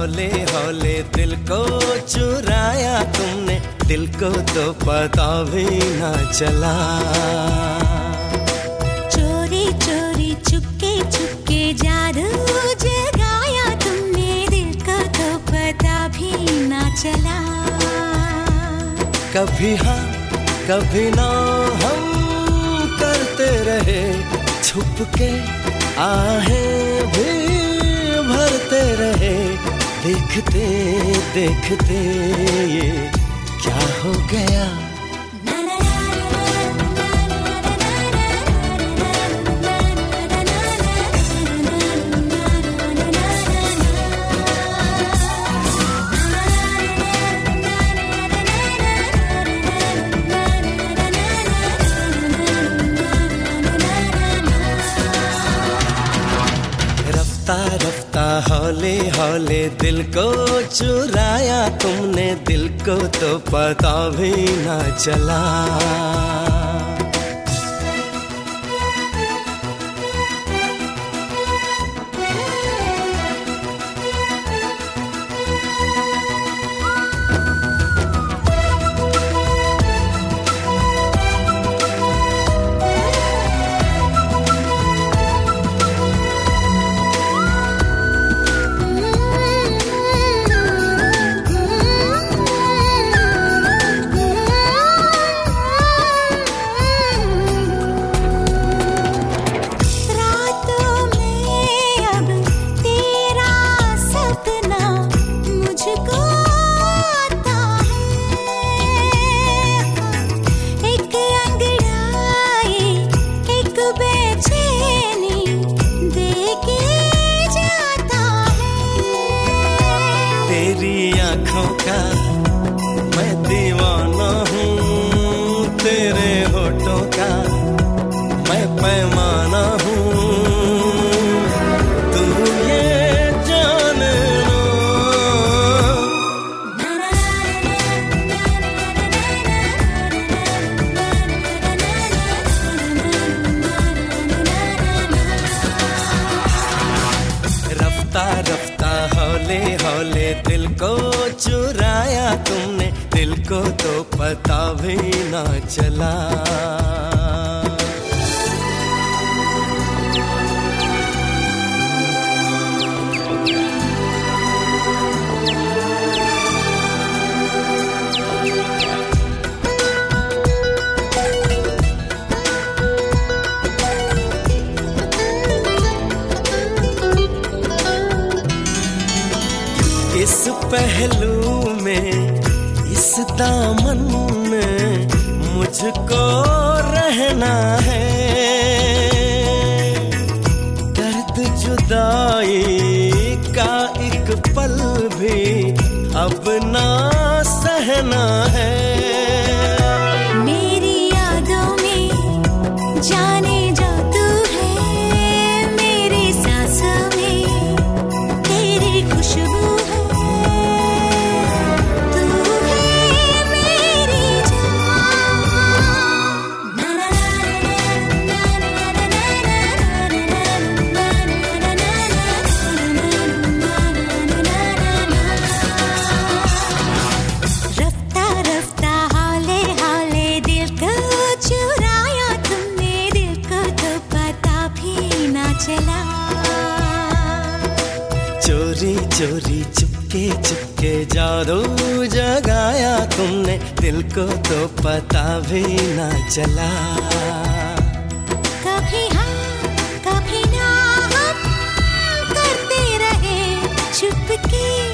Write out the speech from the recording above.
हौले हौले दिल को चुराया तुमने, दिल को तो पता भी ना चला। चोरी चोरी चुपके चुपके जादू जगाया तुमने, दिल को तो पता भी ना चला। कभी हाँ कभी ना हम करते रहे छुप के, आहें भी भरते रहे, देखते देखते ये क्या हो गया। रफ्ता रफ्ता हौले हौले दिल को चुराया तुमने, दिल को तो पता भी ना चला। तेरी आँखों का मैं दीवाना हूँ, तेरे होठों का मैं पैमाना हूँ, तू ये जान लो। रफ्ता रफ्ता हौले हौले दिल को चुराया तुमने, दिल को तो पता भी ना चला। इस पहलू में इस दामन में मुझको रहना है, दर्द जुदाई का एक पल भी अब ना सहना है। मेरी यादों में जाने जा तू है, मेरी सांसों में तेरी खुशबू है। चोरी चोरी चुपके चुपके जादू जगाया तुमने, दिल को तो पता भी ना चला। कभी हाँ कभी ना हम करते रहे छुपके।